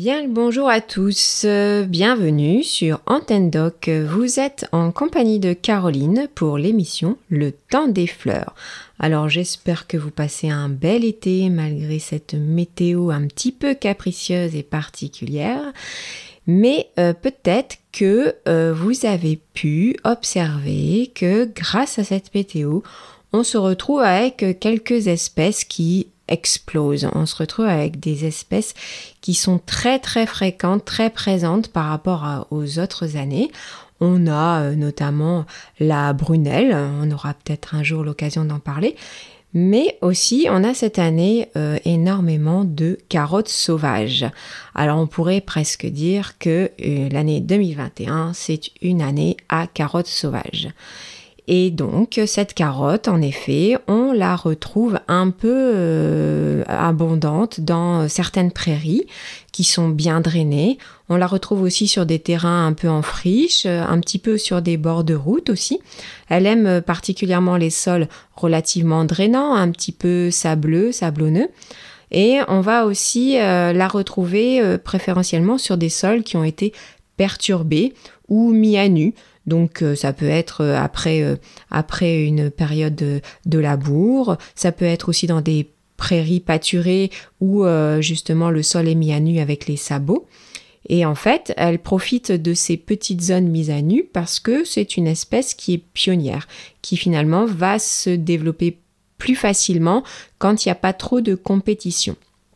Bien le bonjour à tous, bienvenue sur Antenne Doc. Vous êtes en compagnie de Caroline pour l'émission Le Temps des Fleurs. Alors j'espère que vous passez un bel été malgré cette météo un petit peu capricieuse et particulière. Mais peut-être que vous avez pu observer que grâce à cette météo, on se retrouve avec quelques espèces qui explosent. On se retrouve avec des espèces qui sont très très fréquentes, très présentes par rapport aux autres années. On a notamment la brunelle, on aura peut-être un jour l'occasion d'en parler, mais aussi on a cette année énormément de carottes sauvages. Alors on pourrait presque dire que l'année 2021 c'est une année à carottes sauvages. Et donc, cette carotte, en effet, on la retrouve un peu abondante dans certaines prairies qui sont bien drainées. On la retrouve aussi sur des terrains un peu en friche, un petit peu sur des bords de route aussi. Elle aime particulièrement les sols relativement drainants, un petit peu sablonneux. Et on va aussi la retrouver préférentiellement sur des sols qui ont été perturbés ou mis à nu. Donc ça peut être après une période de labour, ça peut être aussi dans des prairies pâturées où justement le sol est mis à nu avec les sabots. Et en fait, elle profite de ces petites zones mises à nu parce que c'est une espèce qui est pionnière, qui finalement va se développer plus facilement quand il n'y a pas trop de compétition.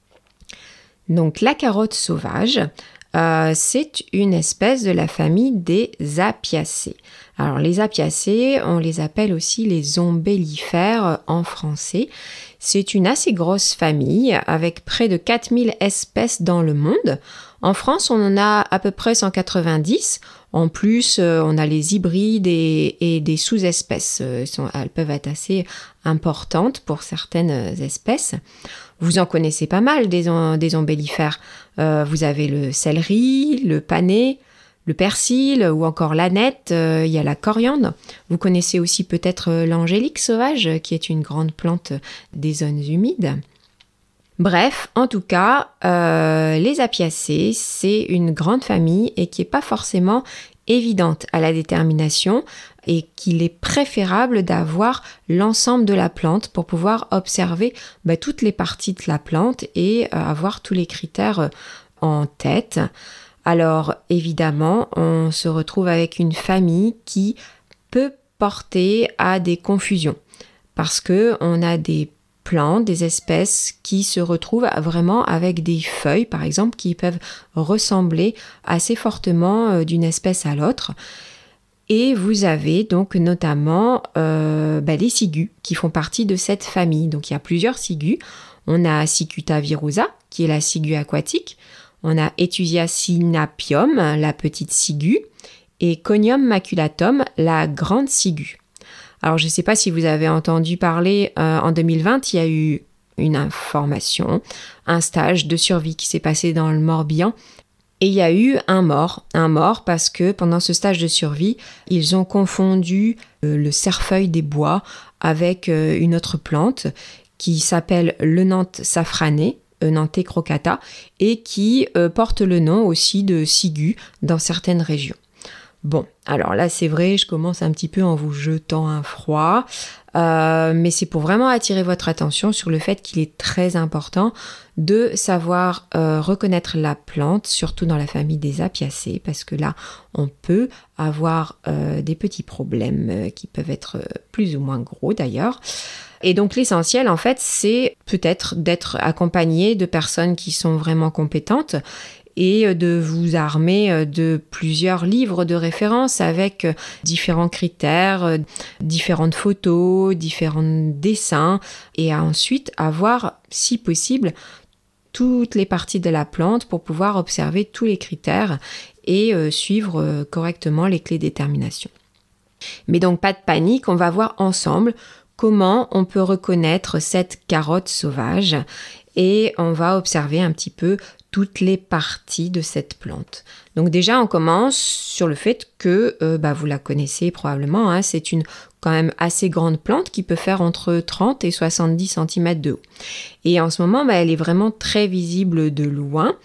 Donc la carotte sauvage, c'est une espèce de la famille des apiacées. Alors les apiacées, on les appelle aussi les ombellifères en français. C'est une assez grosse famille avec près de 4000 espèces dans le monde. En France, on en a à peu près 190. En plus, on a les hybrides et des sous-espèces. Elles peuvent être assez importantes pour certaines espèces. Vous en connaissez pas mal des ombellifères. Vous avez le céleri, le panais, le persil ou encore l'aneth, il y a la coriandre. Vous connaissez aussi peut-être l'angélique sauvage qui est une grande plante des zones humides. Bref, en tout cas, les apiacées, c'est une grande famille et qui n'est pas forcément évidente à la détermination et qu'il est préférable d'avoir l'ensemble de la plante pour pouvoir observer toutes les parties de la plante et avoir tous les critères en tête. Alors évidemment, on se retrouve avec une famille qui peut porter à des confusions parce que on a des plantes, des espèces qui se retrouvent vraiment avec des feuilles, par exemple, qui peuvent ressembler assez fortement d'une espèce à l'autre. Et vous avez donc notamment les ciguës qui font partie de cette famille. Donc il y a plusieurs ciguës. On a Cicuta virosa, qui est la ciguë aquatique. On a Ethusia sinapium, la petite ciguë. Et Conium maculatum, la grande ciguë. Alors, je ne sais pas si vous avez entendu parler, en 2020, il y a eu une information, un stage de survie qui s'est passé dans le Morbihan. Et il y a eu un mort parce que pendant ce stage de survie, ils ont confondu le cerfeuil des bois avec une autre plante qui s'appelle l'Eunanthe safranée, Eunanthe crocata, et qui porte le nom aussi de ciguë dans certaines régions. Bon, alors là c'est vrai, je commence un petit peu en vous jetant un froid, mais c'est pour vraiment attirer votre attention sur le fait qu'il est très important de savoir reconnaître la plante, surtout dans la famille des apiacées, parce que là on peut avoir des petits problèmes qui peuvent être plus ou moins gros d'ailleurs. Et donc l'essentiel en fait c'est peut-être d'être accompagné de personnes qui sont vraiment compétentes et de vous armer de plusieurs livres de référence avec différents critères, différentes photos, différents dessins, et ensuite avoir, si possible, toutes les parties de la plante pour pouvoir observer tous les critères et suivre correctement les clés de détermination. Mais donc pas de panique, on va voir ensemble comment on peut reconnaître cette carotte sauvage et on va observer un petit peu toutes les parties de cette plante. Donc déjà, on commence sur le fait que, vous la connaissez probablement, hein, c'est une quand même assez grande plante qui peut faire entre 30 et 70 cm de haut. Et en ce moment, elle est vraiment très visible de loin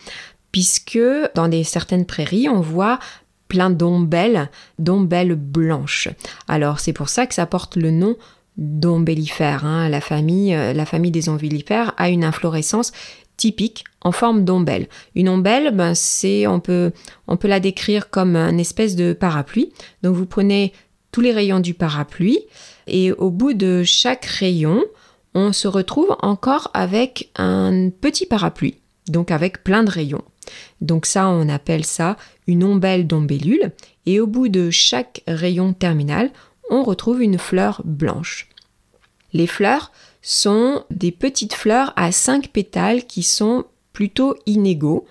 puisque dans certaines prairies, on voit plein d'ombelles blanches. Alors c'est pour ça que ça porte le nom d'ombellifères. La famille des ombellifères a une inflorescence typique en forme d'ombelle. Une ombelle, on peut la décrire comme une espèce de parapluie. Donc vous prenez tous les rayons du parapluie et au bout de chaque rayon, on se retrouve encore avec un petit parapluie, donc avec plein de rayons. Donc ça, on appelle ça une ombelle d'ombellule. Et au bout de chaque rayon terminal, on retrouve une fleur blanche. Les fleurs sont des petites fleurs à 5 pétales qui sont plutôt inégaux.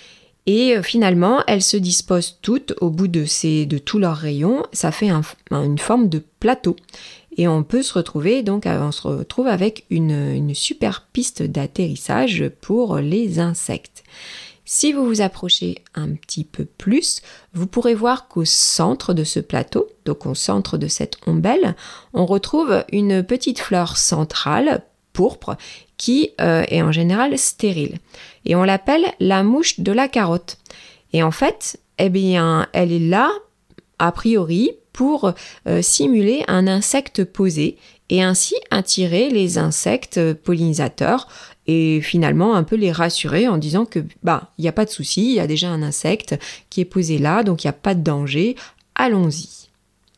Et finalement, elles se disposent toutes au bout de tous leurs rayons. Ça fait une forme de plateau. Et on se retrouve avec une super piste d'atterrissage pour les insectes. Si vous vous approchez un petit peu plus, vous pourrez voir qu'au centre de ce plateau, donc au centre de cette ombelle, on retrouve une petite fleur centrale, pourpre, qui est en général stérile. Et on l'appelle la mouche de la carotte. Et en fait, elle est là, a priori, pour simuler un insecte posé et ainsi attirer les insectes pollinisateurs et finalement un peu les rassurer en disant que il n'y a pas de souci, il y a déjà un insecte qui est posé là, donc il n'y a pas de danger, allons-y.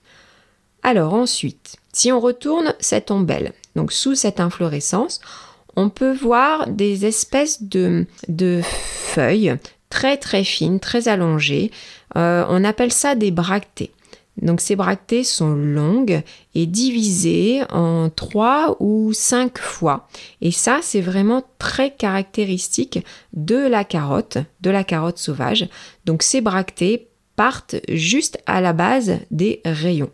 Alors ensuite, si on retourne cette ombelle, donc sous cette inflorescence, on peut voir des espèces de feuilles très très fines, très allongées. On appelle ça des bractées. Donc ces bractées sont longues et divisées en 3 ou 5 fois. Et ça, c'est vraiment très caractéristique de la carotte sauvage. Donc ces bractées partent juste à la base des rayons.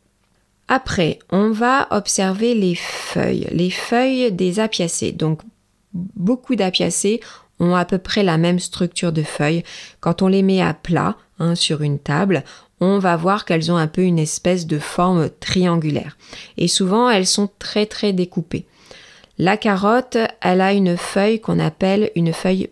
Après, on va observer les feuilles des apiacées. Donc beaucoup d'apiacées ont à peu près la même structure de feuilles. Quand on les met à plat sur une table, on va voir qu'elles ont un peu une espèce de forme triangulaire. Et souvent, elles sont très très découpées. La carotte, elle a une feuille qu'on appelle une feuille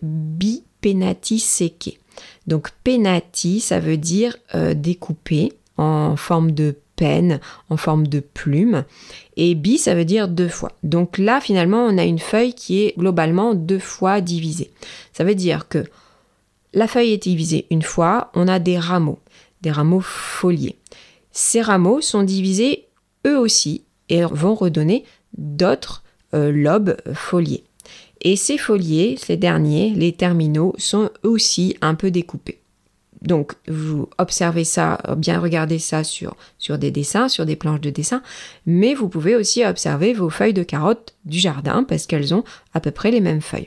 bipennatisséquée. Donc penati, ça veut dire découpée en forme de penne, en forme de plume. Et bi, ça veut dire 2 fois. Donc là, finalement, on a une feuille qui est globalement 2 fois divisée. Ça veut dire que la feuille est divisée une fois, on a des rameaux foliés. Ces rameaux sont divisés eux aussi et vont redonner d'autres lobes foliés. Et ces foliés, ces derniers, les terminaux, sont aussi un peu découpés. Donc, vous observez ça, bien regardez ça sur des dessins, sur des planches de dessin, mais vous pouvez aussi observer vos feuilles de carottes du jardin parce qu'elles ont à peu près les mêmes feuilles.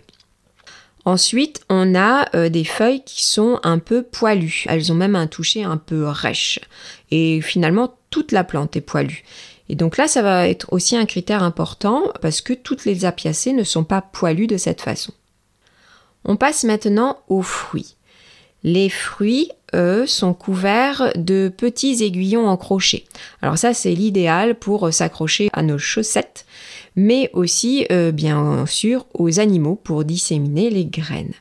Ensuite, on a des feuilles qui sont un peu poilues. Elles ont même un toucher un peu rêche. Et finalement, toute la plante est poilue. Et donc là, ça va être aussi un critère important parce que toutes les apiacées ne sont pas poilues de cette façon. On passe maintenant aux fruits. Les fruits, eux, sont couverts de petits aiguillons en crochet. Alors ça, c'est l'idéal pour s'accrocher à nos chaussettes, mais aussi, bien sûr, aux animaux pour disséminer les graines.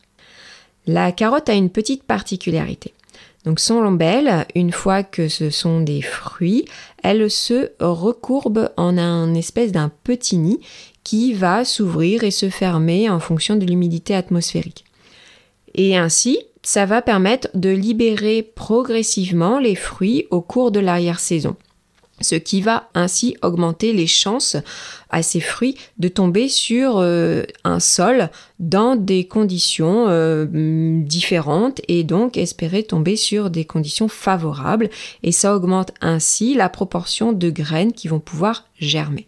La carotte a une petite particularité. Donc son ombelle, une fois que ce sont des fruits, elle se recourbe en un espèce d'un petit nid qui va s'ouvrir et se fermer en fonction de l'humidité atmosphérique. Et ainsi, ça va permettre de libérer progressivement les fruits au cours de l'arrière-saison, ce qui va ainsi augmenter les chances à ces fruits de tomber sur un sol dans des conditions différentes et donc espérer tomber sur des conditions favorables et ça augmente ainsi la proportion de graines qui vont pouvoir germer.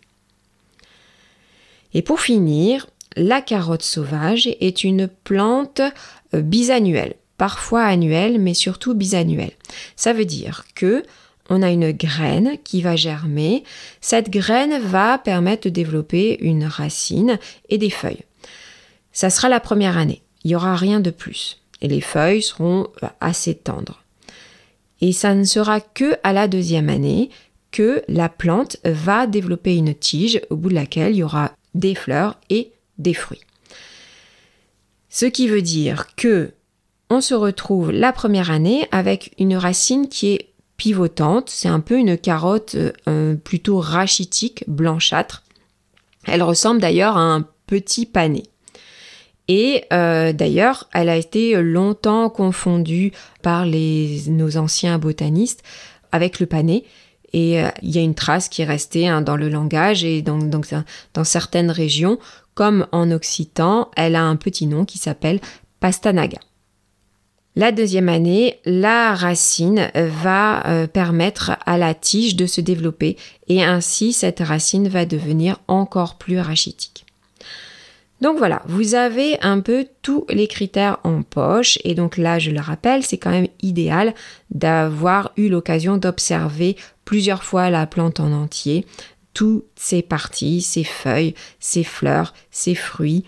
Et pour finir, la carotte sauvage est une plante bisannuelle, parfois annuelle, mais surtout bisannuelle. Ça veut dire que on a une graine qui va germer. Cette graine va permettre de développer une racine et des feuilles. Ça sera la première année. Il n'y aura rien de plus. Et les feuilles seront assez tendres. Et ça ne sera que à la 2e année que la plante va développer une tige au bout de laquelle il y aura des fleurs et des fruits. Ce qui veut dire que on se retrouve la première année avec une racine qui est pivotante. C'est un peu une carotte plutôt rachitique, blanchâtre. Elle ressemble d'ailleurs à un petit panais. Et d'ailleurs, elle a été longtemps confondue par nos anciens botanistes avec le panais. Et il y a une trace qui est restée dans le langage. Et donc dans certaines régions, comme en occitan, elle a un petit nom qui s'appelle pastanaga. La deuxième année, la racine va permettre à la tige de se développer et ainsi cette racine va devenir encore plus rachitique. Donc voilà, vous avez un peu tous les critères en poche et donc là, je le rappelle, c'est quand même idéal d'avoir eu l'occasion d'observer plusieurs fois la plante en entier, toutes ses parties, ses feuilles, ses fleurs, ses fruits,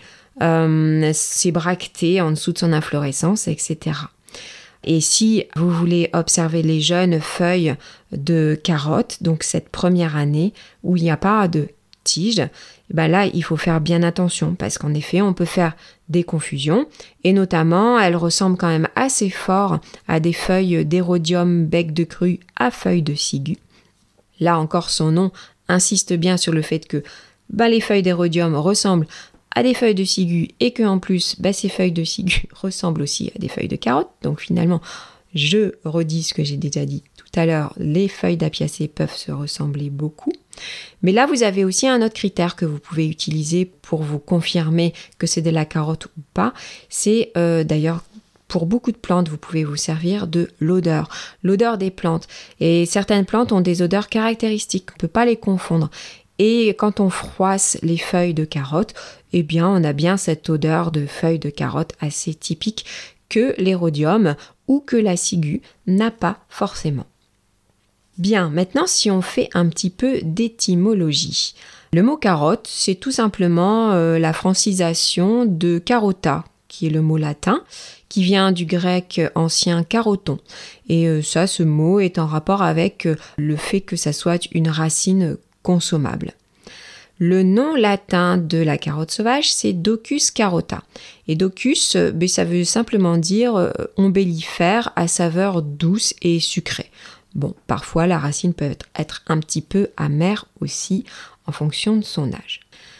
ses bractées en dessous de son inflorescence, etc. Et si vous voulez observer les jeunes feuilles de carottes, donc cette première année où il n'y a pas de tige, ben là, il faut faire bien attention parce qu'en effet, on peut faire des confusions et notamment, elles ressemblent quand même assez fort à des feuilles d'érodium bec de crue à feuilles de ciguë. Là encore, son nom insiste bien sur le fait que les feuilles d'érodium ressemblent à des feuilles de ciguë et qu'en plus, ces feuilles de ciguë ressemblent aussi à des feuilles de carotte. Donc finalement, je redis ce que j'ai déjà dit tout à l'heure, les feuilles d'apiacées peuvent se ressembler beaucoup. Mais là, vous avez aussi un autre critère que vous pouvez utiliser pour vous confirmer que c'est de la carotte ou pas. C'est d'ailleurs, pour beaucoup de plantes, vous pouvez vous servir de l'odeur des plantes. Et certaines plantes ont des odeurs caractéristiques, on ne peut pas les confondre. Et quand on froisse les feuilles de carotte, eh bien, on a bien cette odeur de feuilles de carotte assez typique que l'érodium ou que la ciguë n'a pas forcément. Bien, maintenant, si on fait un petit peu d'étymologie. Le mot carotte, c'est tout simplement la francisation de carota, qui est le mot latin, qui vient du grec ancien caroton. Et ce mot est en rapport avec le fait que ça soit une racine consommable. Le nom latin de la carotte sauvage, c'est Docus carota. Et Docus, ça veut simplement dire ombellifère à saveur douce et sucrée. Bon, parfois la racine peut être un petit peu amère aussi en fonction de son âge.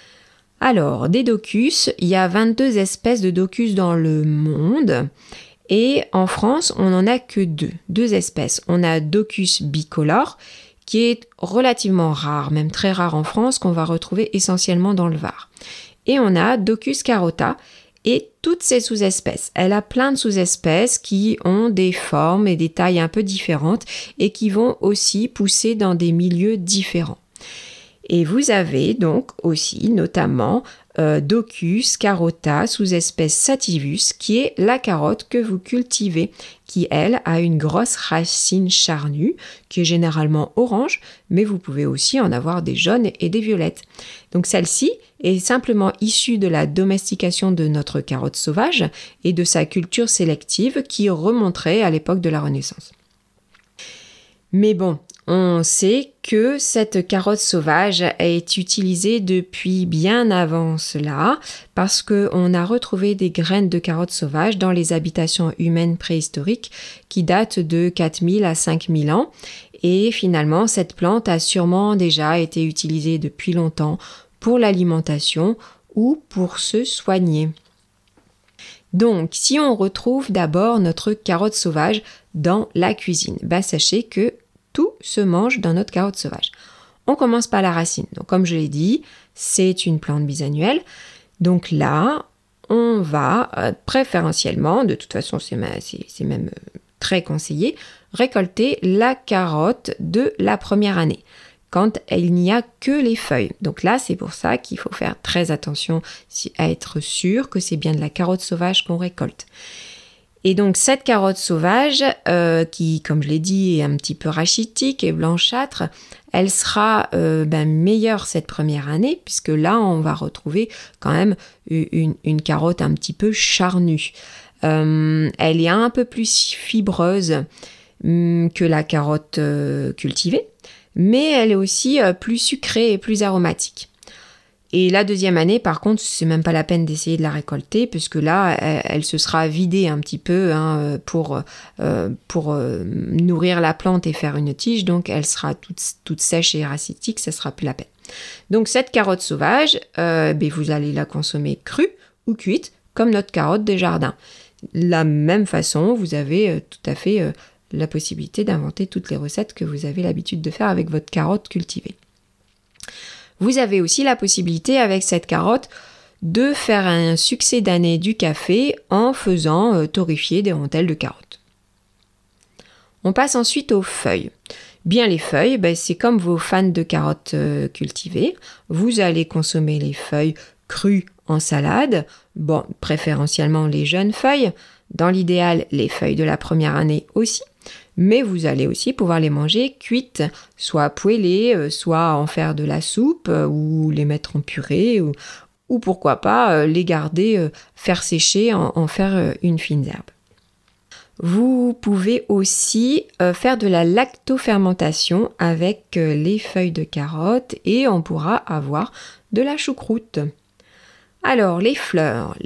Alors, des docus, il y a 22 espèces de docus dans le monde et en France, on n'en a que deux espèces. On a Docus bicolore qui est relativement rare, même très rare en France, qu'on va retrouver essentiellement dans le Var. Et on a Docus carota et toutes ces sous-espèces. Elle a plein de sous-espèces qui ont des formes et des tailles un peu différentes et qui vont aussi pousser dans des milieux différents. Et vous avez donc aussi notamment Docus carota, sous-espèce sativus, qui est la carotte que vous cultivez, qui elle a une grosse racine charnue, qui est généralement orange, mais vous pouvez aussi en avoir des jaunes et des violettes. Donc celle-ci est simplement issue de la domestication de notre carotte sauvage et de sa culture sélective qui remonterait à l'époque de la Renaissance. Mais bon, on sait que cette carotte sauvage est utilisée depuis bien avant cela parce qu'on a retrouvé des graines de carotte sauvage dans les habitations humaines préhistoriques qui datent de 4000 à 5000 ans et finalement cette plante a sûrement déjà été utilisée depuis longtemps pour l'alimentation ou pour se soigner. Donc, si on retrouve d'abord notre carotte sauvage dans la cuisine, sachez que tout se mange dans notre carotte sauvage. On commence par la racine. Donc, comme je l'ai dit, c'est une plante bisannuelle. Donc là, on va préférentiellement, de toute façon c'est même très conseillé, récolter la carotte de la première année, quand il n'y a que les feuilles. Donc là, c'est pour ça qu'il faut faire très attention à être sûr que c'est bien de la carotte sauvage qu'on récolte. Et donc cette carotte sauvage, qui, comme je l'ai dit, est un petit peu rachitique et blanchâtre, elle sera meilleure cette première année, puisque là, on va retrouver quand même une carotte un petit peu charnue. Elle est un peu plus fibreuse que la carotte cultivée, mais elle est aussi plus sucrée et plus aromatique. Et la deuxième année, par contre, c'est même pas la peine d'essayer de la récolter, puisque là, elle se sera vidée un petit peu pour nourrir la plante et faire une tige, donc elle sera toute sèche et rachitique, ça sera plus la peine. Donc cette carotte sauvage, vous allez la consommer crue ou cuite, comme notre carotte des jardins. La même façon, vous avez tout à fait la possibilité d'inventer toutes les recettes que vous avez l'habitude de faire avec votre carotte cultivée. Vous avez aussi la possibilité avec cette carotte de faire un succès d'année du café en faisant torréfier des rondelles de carottes. On passe ensuite aux feuilles. Bien les feuilles, c'est comme vos fans de carottes cultivées. Vous allez consommer les feuilles crues en salade, préférentiellement les jeunes feuilles, dans l'idéal les feuilles de la première année aussi. Mais vous allez aussi pouvoir les manger cuites, soit poêlées, soit en faire de la soupe, ou les mettre en purée, ou pourquoi pas les garder, faire sécher, en faire une fine herbe. Vous pouvez aussi faire de la lactofermentation avec les feuilles de carotte et on pourra avoir de la choucroute. Alors, les fleurs,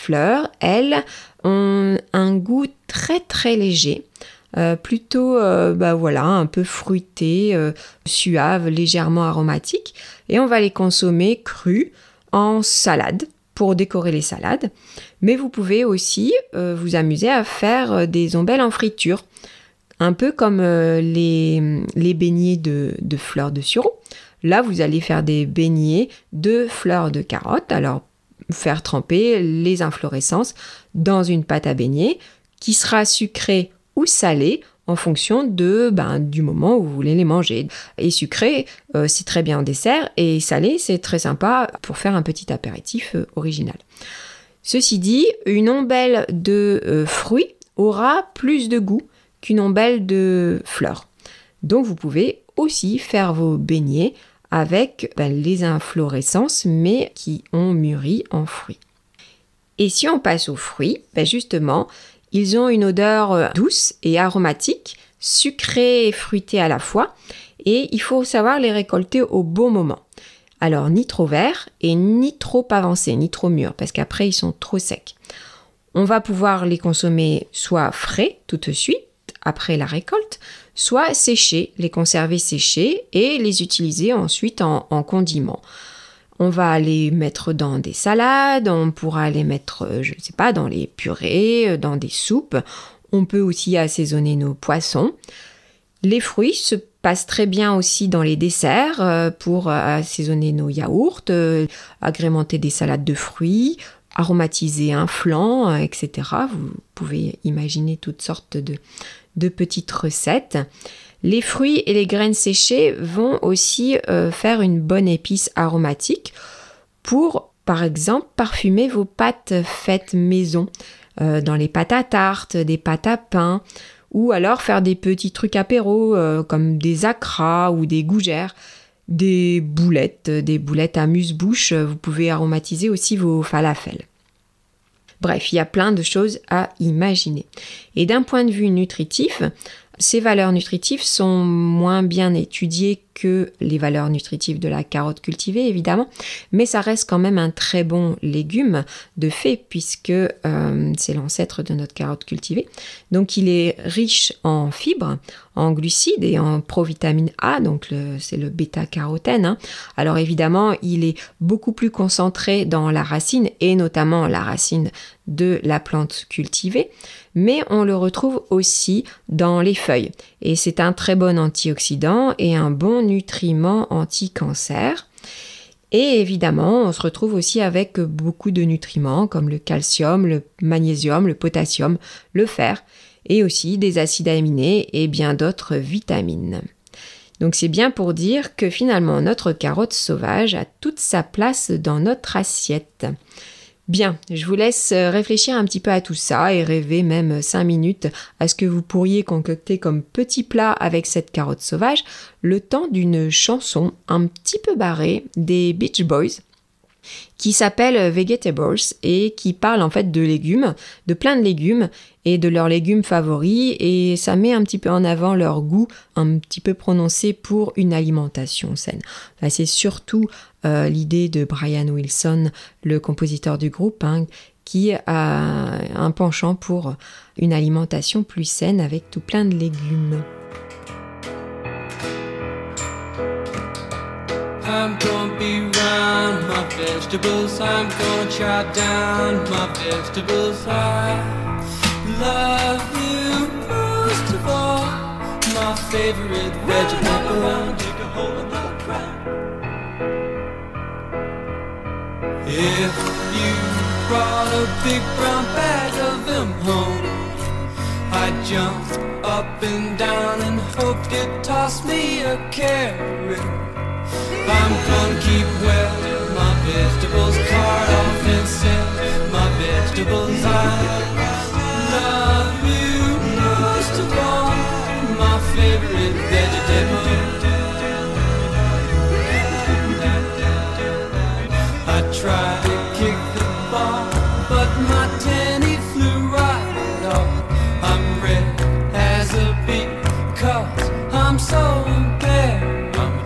elles, ont un goût très très léger. Plutôt un peu fruité, suave, légèrement aromatique, et on va les consommer crus en salade pour décorer les salades, mais vous pouvez aussi vous amuser à faire des ombelles en friture, un peu comme les beignets de fleurs de sureau. Là, vous allez faire des beignets de fleurs de carotte, alors faire tremper les inflorescences dans une pâte à beignet qui sera sucrée ou salé en fonction du moment où vous voulez les manger. Et sucré, c'est très bien en dessert, et salé, c'est très sympa pour faire un petit apéritif original. Ceci dit, une ombelle de fruits aura plus de goût qu'une ombelle de fleurs. Donc vous pouvez aussi faire vos beignets avec les inflorescences, mais qui ont mûri en fruits. Et si on passe aux fruits, justement, ils ont une odeur douce et aromatique, sucrée et fruitée à la fois, et il faut savoir les récolter au bon moment. Alors, ni trop verts et ni trop avancés, ni trop mûrs, parce qu'après, ils sont trop secs. On va pouvoir les consommer soit frais tout de suite, après la récolte, soit séchés, les conserver séchés et les utiliser ensuite en condiment. On va les mettre dans des salades, on pourra les mettre, dans les purées, dans des soupes. On peut aussi assaisonner nos poissons. Les fruits se passent très bien aussi dans les desserts pour assaisonner nos yaourts, agrémenter des salades de fruits, aromatiser un flan, etc. Vous pouvez imaginer toutes sortes de petites recettes. Les fruits et les graines séchées vont aussi faire une bonne épice aromatique pour, par exemple, parfumer vos pâtes faites maison, dans les pâtes à tarte, des pâtes à pain, ou alors faire des petits trucs apéros comme des acras ou des gougères, des boulettes amuse-bouche. Vous pouvez aromatiser aussi vos falafels. Bref, il y a plein de choses à imaginer. Et d'un point de vue nutritif, ces valeurs nutritives sont moins bien étudiées que les valeurs nutritives de la carotte cultivée, évidemment, mais ça reste quand même un très bon légume de fait, puisque c'est l'ancêtre de notre carotte cultivée. Donc il est riche en fibres, en glucides et en provitamine A, donc c'est le bêta-carotène. Alors évidemment, il est beaucoup plus concentré dans la racine, et notamment la racine de la plante cultivée, mais on le retrouve aussi dans les feuilles. Et c'est un très bon antioxydant et un bon nutriment anti-cancer. Et évidemment, on se retrouve aussi avec beaucoup de nutriments comme le calcium, le magnésium, le potassium, le fer, et aussi des acides aminés et bien d'autres vitamines. Donc c'est bien pour dire que finalement notre carotte sauvage a toute sa place dans notre assiette. Bien, je vous laisse réfléchir un petit peu à tout ça et rêver même 5 minutes à ce que vous pourriez concocter comme petit plat avec cette carotte sauvage, le temps d'une chanson un petit peu barrée des Beach Boys. qui s'appelle Vegetables et qui parle en fait de légumes, de plein de légumes et de leurs légumes favoris, et ça met un petit peu en avant leur goût un petit peu prononcé pour une alimentation saine. Enfin, c'est surtout l'idée de Brian Wilson, le compositeur du groupe, qui a un penchant pour une alimentation plus saine avec tout plein de légumes. I'm gonna be round my vegetables, I'm gonna chop down my vegetables. I love you most of all, my favorite vegetable. Dig a hole in the ground. If you brought a big brown bag of them home, I'd jump up and down and hope you'd toss me a carrot. I'm gonna keep well my vegetables, cart off and sell my vegetables. I love you most of all, my favorite vegetable. I tried to kick the ball, but my tenny flew right off. I'm red as a bee, 'cause I'm so impaired.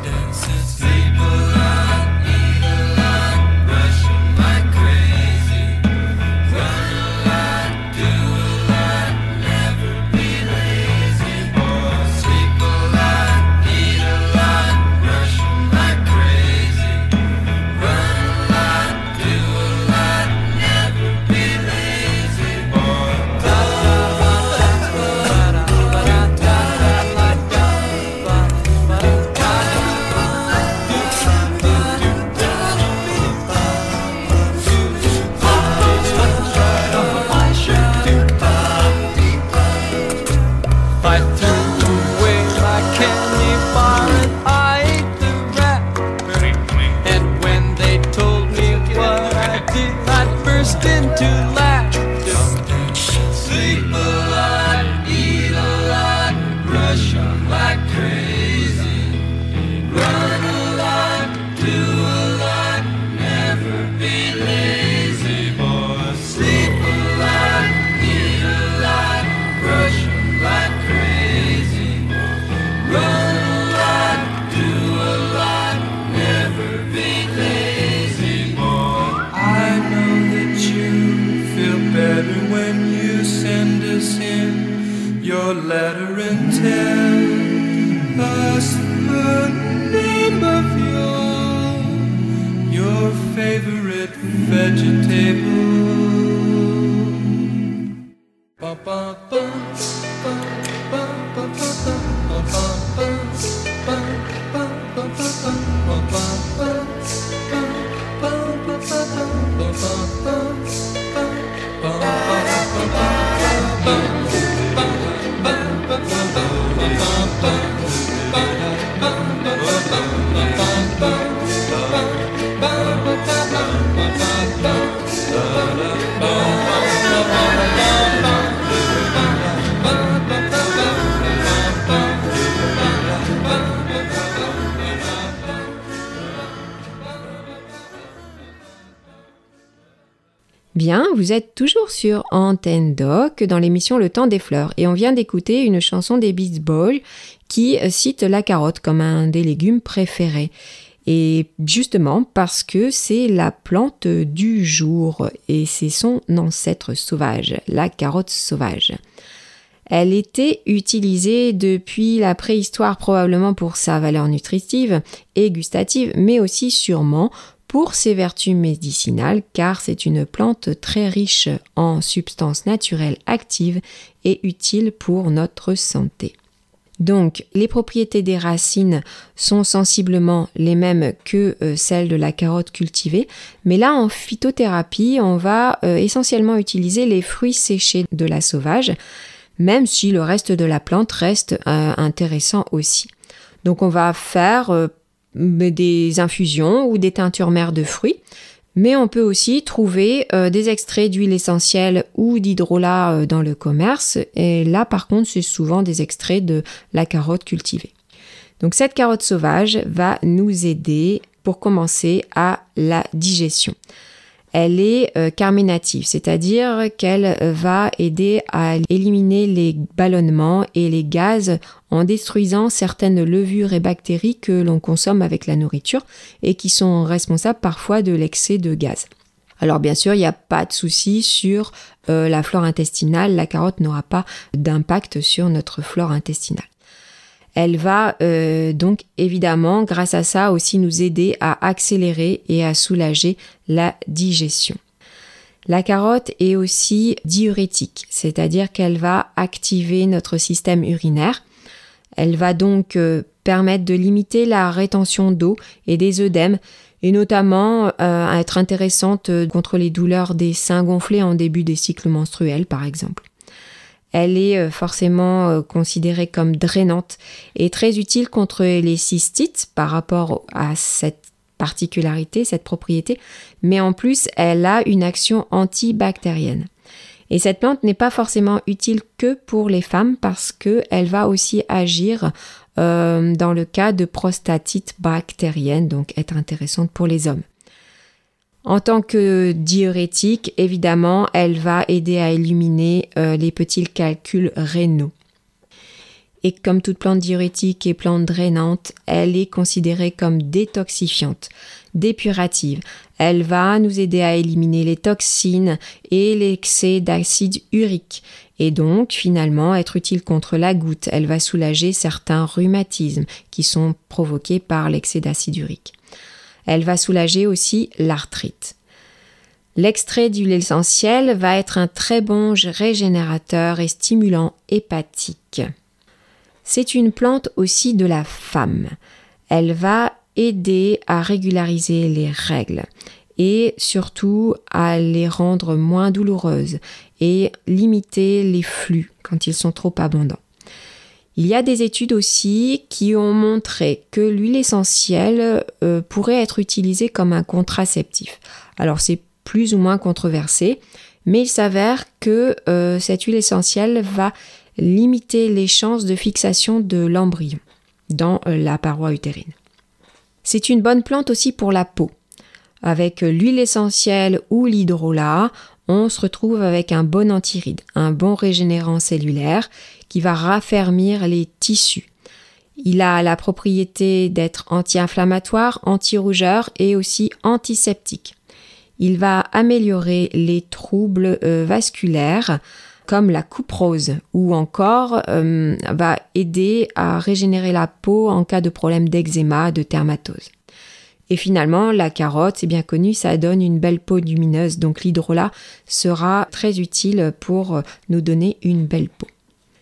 Bien, vous êtes toujours sur Antenne Doc dans l'émission Le Temps des Fleurs et on vient d'écouter une chanson des Beach Boys qui cite la carotte comme un des légumes préférés. Et justement parce que c'est la plante du jour et c'est son ancêtre sauvage, la carotte sauvage. Elle était utilisée depuis la préhistoire probablement pour sa valeur nutritive et gustative, mais aussi sûrement pour ses vertus médicinales car c'est une plante très riche en substances naturelles actives et utiles pour notre santé. Donc, les propriétés des racines sont sensiblement les mêmes que celles de la carotte cultivée, mais là en phytothérapie, on va essentiellement utiliser les fruits séchés de la sauvage, même si le reste de la plante reste intéressant aussi. Donc on va faire des infusions ou des teintures mères de fruits, mais on peut aussi trouver des extraits d'huile essentielle ou d'hydrolat dans le commerce, et là par contre c'est souvent des extraits de la carotte cultivée. Donc cette carotte sauvage va nous aider pour commencer à la digestion. Elle est carminative, c'est-à-dire qu'elle va aider à éliminer les ballonnements et les gaz en détruisant certaines levures et bactéries que l'on consomme avec la nourriture et qui sont responsables parfois de l'excès de gaz. Alors bien sûr, il n'y a pas de souci sur la flore intestinale, la carotte n'aura pas d'impact sur notre flore intestinale. Elle va donc évidemment, grâce à ça, aussi nous aider à accélérer et à soulager la digestion. La carotte est aussi diurétique, c'est-à-dire qu'elle va activer notre système urinaire. Elle va donc permettre de limiter la rétention d'eau et des œdèmes, et notamment à être intéressante contre les douleurs des seins gonflés en début des cycles menstruels, par exemple. Elle est forcément considérée comme drainante et très utile contre les cystites par rapport à cette particularité, cette propriété, mais en plus, elle a une action antibactérienne. Et cette plante n'est pas forcément utile que pour les femmes parce qu'elle va aussi agir dans le cas de prostatite bactérienne, donc être intéressante pour les hommes. En tant que diurétique, évidemment, elle va aider à éliminer les petits calculs rénaux. Et comme toute plante diurétique et plante drainante, elle est considérée comme détoxifiante, dépurative. Elle va nous aider à éliminer les toxines et l'excès d'acide urique. Et donc, finalement, être utile contre la goutte. Elle va soulager certains rhumatismes qui sont provoqués par l'excès d'acide urique. Elle va soulager aussi l'arthrite. L'extrait d'huile essentielle va être un très bon régénérateur et stimulant hépatique. C'est une plante aussi de la femme. Elle va aider à régulariser les règles et surtout à les rendre moins douloureuses et limiter les flux quand ils sont trop abondants. Il y a des études aussi qui ont montré que l'huile essentielle pourrait être utilisée comme un contraceptif. Alors c'est plus ou moins controversé, mais il s'avère que cette huile essentielle va limiter les chances de fixation de l'embryon dans la paroi utérine. C'est une bonne plante aussi pour la peau. Avec l'huile essentielle ou l'hydrolat, on se retrouve avec un bon antiride, un bon régénérant cellulaire qui va raffermir les tissus. Il a la propriété d'être anti-inflammatoire, anti-rougeur et aussi antiseptique. Il va améliorer les troubles vasculaires comme la coupe rose ou encore va aider à régénérer la peau en cas de problème d'eczéma, de dermatose. Et finalement, la carotte, c'est bien connu, ça donne une belle peau lumineuse, donc l'hydrolat sera très utile pour nous donner une belle peau.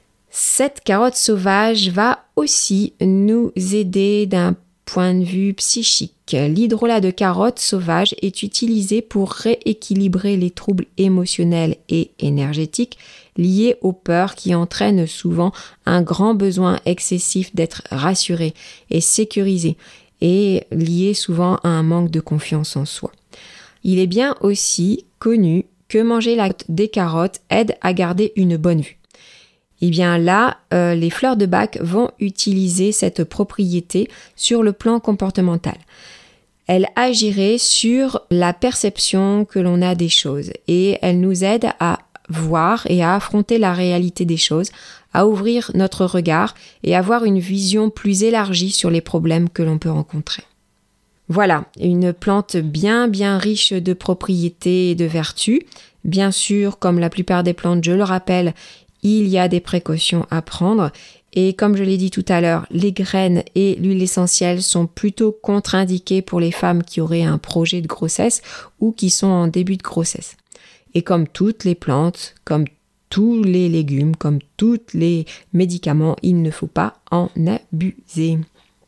Cette carotte sauvage va aussi nous aider d'un point de vue psychique. L'hydrolat de carotte sauvage est utilisé pour rééquilibrer les troubles émotionnels et énergétiques liés aux peurs qui entraînent souvent un grand besoin excessif d'être rassuré et sécurisé et lié souvent à un manque de confiance en soi. Il est bien aussi connu que manger des carottes aide à garder une bonne vue. Et bien là, les fleurs de Bach vont utiliser cette propriété sur le plan comportemental. Elle agirait sur la perception que l'on a des choses et elle nous aide à voir et à affronter la réalité des choses, à ouvrir notre regard et avoir une vision plus élargie sur les problèmes que l'on peut rencontrer. Voilà, une plante bien riche de propriétés et de vertus. Bien sûr, comme la plupart des plantes, je le rappelle, il y a des précautions à prendre et comme je l'ai dit tout à l'heure, les graines et l'huile essentielle sont plutôt contre-indiquées pour les femmes qui auraient un projet de grossesse ou qui sont en début de grossesse. Et comme toutes les plantes, comme tous les légumes, comme tous les médicaments, il ne faut pas en abuser.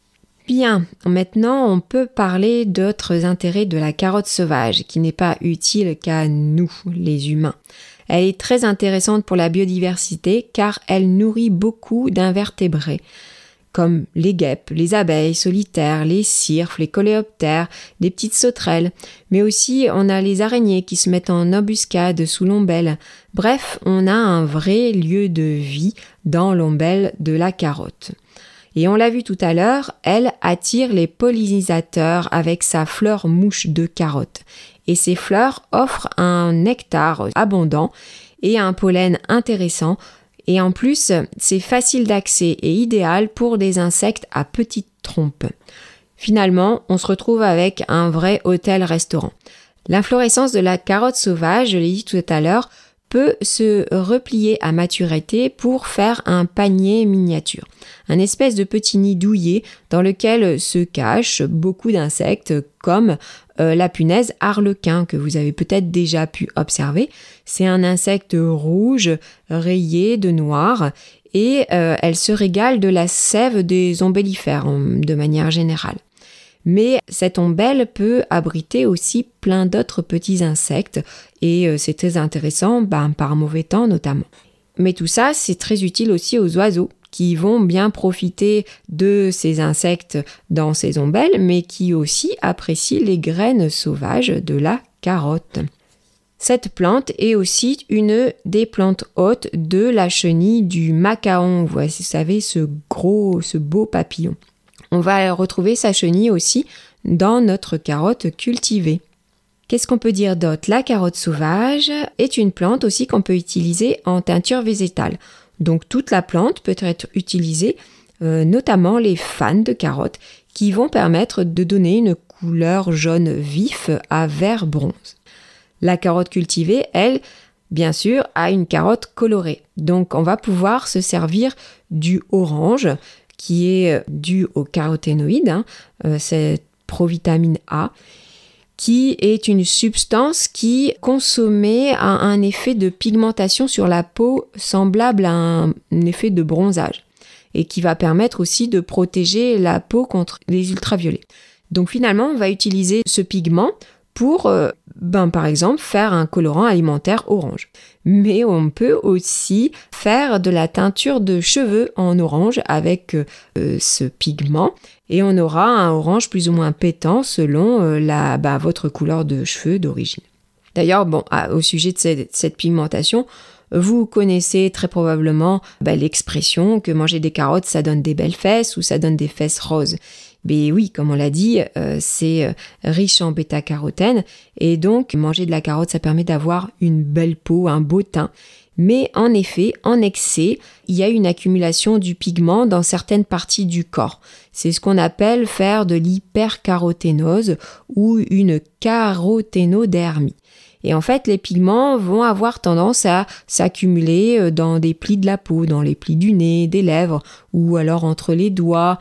Bien, maintenant on peut parler d'autres intérêts de la carotte sauvage qui n'est pas utile qu'à nous, les humains. Elle est très intéressante pour la biodiversité car elle nourrit beaucoup d'invertébrés comme les guêpes, les abeilles solitaires, les cirfes, les coléoptères, des petites sauterelles. Mais aussi on a les araignées qui se mettent en embuscade sous l'ombelle. Bref, on a un vrai lieu de vie dans l'ombelle de la carotte. Et on l'a vu tout à l'heure, elle attire les pollinisateurs avec sa fleur mouche de carotte. Et ces fleurs offrent un nectar abondant et un pollen intéressant. Et en plus, c'est facile d'accès et idéal pour des insectes à petite trompe. Finalement, on se retrouve avec un vrai hôtel-restaurant. L'inflorescence de la carotte sauvage, je l'ai dit tout à l'heure, peut se replier à maturité pour faire un panier miniature, un espèce de petit nid douillet dans lequel se cachent beaucoup d'insectes comme la punaise arlequin que vous avez peut-être déjà pu observer. C'est un insecte rouge rayé de noir et elle se régale de la sève des ombellifères de manière générale. Mais cette ombelle peut abriter aussi plein d'autres petits insectes et c'est très intéressant par mauvais temps notamment. Mais tout ça, c'est très utile aussi aux oiseaux qui vont bien profiter de ces insectes dans ces ombelles, mais qui aussi apprécient les graines sauvages de la carotte. Cette plante est aussi une des plantes hôtes de la chenille du macaon, vous savez, ce beau papillon. On va retrouver sa chenille aussi dans notre carotte cultivée. Qu'est-ce qu'on peut dire d'autre? La carotte sauvage est une plante aussi qu'on peut utiliser en teinture végétale. Donc toute la plante peut être utilisée, notamment les fans de carottes, qui vont permettre de donner une couleur jaune vif à vert bronze. La carotte cultivée, elle, bien sûr, a une carotte colorée. Donc on va pouvoir se servir du orange, qui est dû au caroténoïde, c'est provitamine A, qui est une substance qui, consommée, a un effet de pigmentation sur la peau semblable à un effet de bronzage et qui va permettre aussi de protéger la peau contre les ultraviolets. Donc finalement, on va utiliser ce pigment pour, par exemple, faire un colorant alimentaire orange. Mais on peut aussi faire de la teinture de cheveux en orange avec ce pigment et on aura un orange plus ou moins pétant selon votre couleur de cheveux d'origine. D'ailleurs, au sujet de cette pigmentation, vous connaissez très probablement l'expression que manger des carottes, ça donne des belles fesses ou ça donne des fesses roses. Mais oui, comme on l'a dit, c'est riche en bêta-carotène et donc manger de la carotte, ça permet d'avoir une belle peau, un beau teint. Mais en effet, en excès, il y a une accumulation du pigment dans certaines parties du corps. C'est ce qu'on appelle faire de l'hypercaroténose ou une caroténodermie. Et en fait, les pigments vont avoir tendance à s'accumuler dans des plis de la peau, dans les plis du nez, des lèvres, ou alors entre les doigts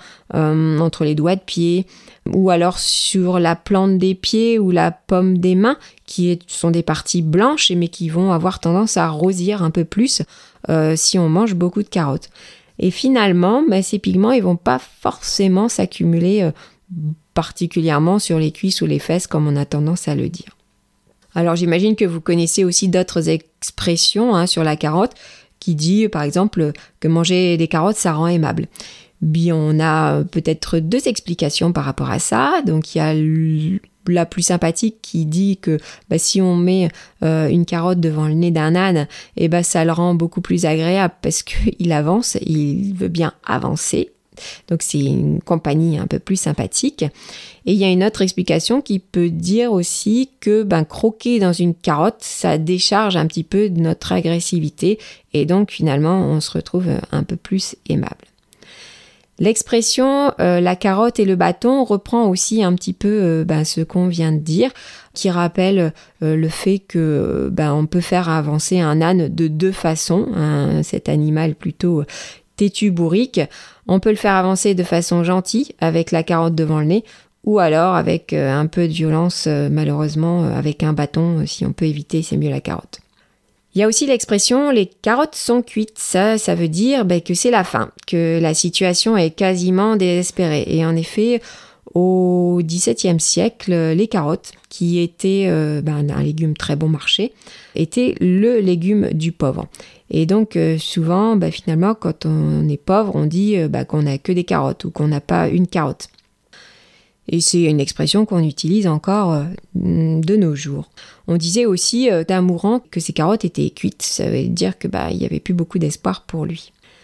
de pied, ou alors sur la plante des pieds ou la paume des mains, sont des parties blanches, mais qui vont avoir tendance à rosir un peu plus si on mange beaucoup de carottes. Et finalement, ces pigments, ils vont pas forcément s'accumuler particulièrement sur les cuisses ou les fesses, comme on a tendance à le dire. Alors j'imagine que vous connaissez aussi d'autres expressions sur la carotte qui dit par exemple que manger des carottes ça rend aimable. Bien, on a peut-être deux explications par rapport à ça. Donc il y a la plus sympathique qui dit que si on met une carotte devant le nez d'un âne, ça le rend beaucoup plus agréable parce qu'il avance, il veut bien avancer. Donc c'est une compagnie un peu plus sympathique. Et il y a une autre explication qui peut dire aussi que croquer dans une carotte, ça décharge un petit peu de notre agressivité et donc finalement on se retrouve un peu plus aimable. L'expression la carotte et le bâton reprend aussi un petit peu ce qu'on vient de dire, qui rappelle le fait que on peut faire avancer un âne de deux façons, cet animal plutôt têtu bourrique. On peut le faire avancer de façon gentille avec la carotte devant le nez ou alors avec un peu de violence, malheureusement avec un bâton, si on peut éviter, c'est mieux la carotte. Il y a aussi l'expression « les carottes sont cuites ». Ça veut dire que c'est la fin, que la situation est quasiment désespérée. Et en effet, au XVIIe siècle, les carottes, qui étaient un légume très bon marché, étaient le légume du pauvre. Et donc souvent, finalement, quand on est pauvre, on dit qu'on n'a que des carottes ou qu'on n'a pas une carotte. Et c'est une expression qu'on utilise encore de nos jours. On disait aussi d'un mourant que ses carottes étaient cuites. Ça veut dire que il y avait plus beaucoup d'espoir pour lui.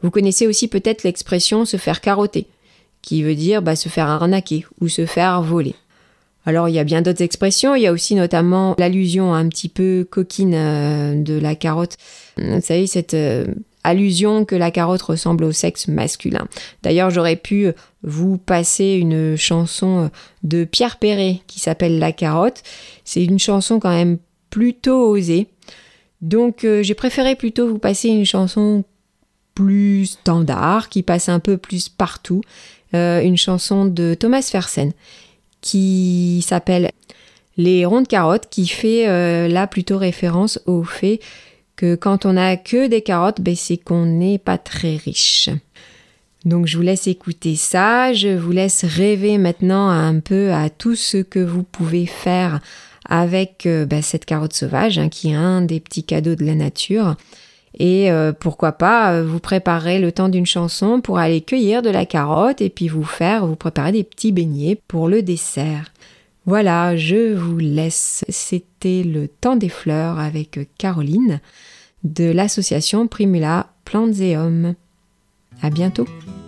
Vous connaissez aussi peut-être l'expression se faire carotter, qui veut dire se faire arnaquer ou se faire voler. Alors il y a bien d'autres expressions, il y a aussi notamment l'allusion un petit peu coquine de la carotte. Vous savez, cette allusion que la carotte ressemble au sexe masculin. D'ailleurs, j'aurais pu vous passer une chanson de Pierre Perret qui s'appelle La Carotte. C'est une chanson quand même plutôt osée. Donc j'ai préféré plutôt vous passer une chanson plus standard, qui passe un peu plus partout. Une chanson de Thomas Fersen qui s'appelle Les rondes carottes, qui fait là plutôt référence au fait que quand on n'a que des carottes, c'est qu'on n'est pas très riche. Donc je vous laisse écouter ça, je vous laisse rêver maintenant un peu à tout ce que vous pouvez faire avec cette carotte sauvage, qui est un des petits cadeaux de la nature. Et pourquoi pas vous préparer le temps d'une chanson pour aller cueillir de la carotte et puis vous préparer des petits beignets pour le dessert. Voilà, je vous laisse. C'était le temps des fleurs avec Caroline de l'association Primula Plantes et Hommes. À bientôt.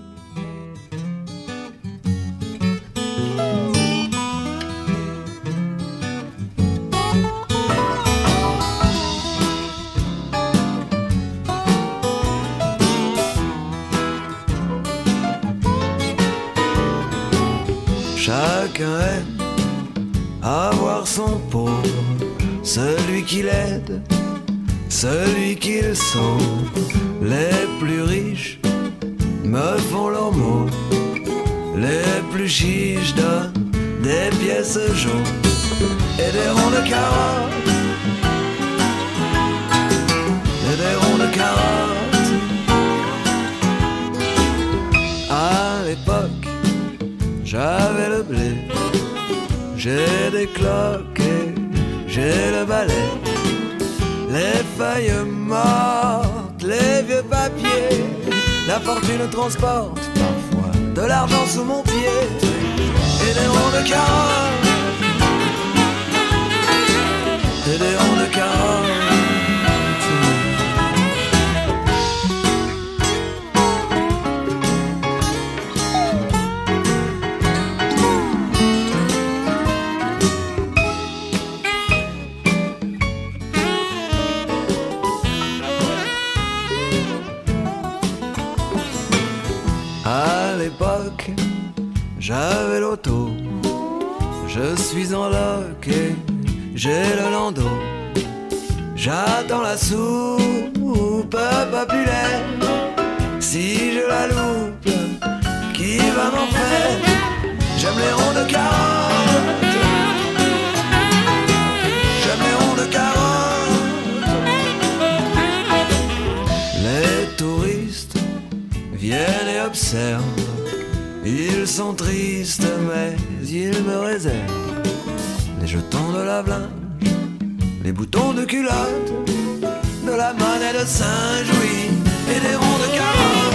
Chacun aime avoir son pauvre, celui qui l'aide, celui qui le sauve. Les plus riches me font leurs mots, les plus chiches donnent des pièces jaunes et des ronds de carottes, et des ronds de carottes. À l'époque, j'avais le blé, j'ai des cloques et j'ai le balai, les feuilles mortes, les vieux papiers. La fortune transporte parfois de l'argent sous mon pied et des ronds de carottes, et des ronds de carottes. À l'époque, j'avais l'auto, je suis en loc et j'ai le landau. J'attends la soupe populaire, si je la loupe, qui va m'en faire? J'aime les ronds de carottes, j'aime les ronds de carottes. Les touristes viennent et observent, ils sont tristes mais ils me réservent les jetons de lave-linge, les boutons de culotte, de la monnaie de Saint-Jouis et des ronds de carottes.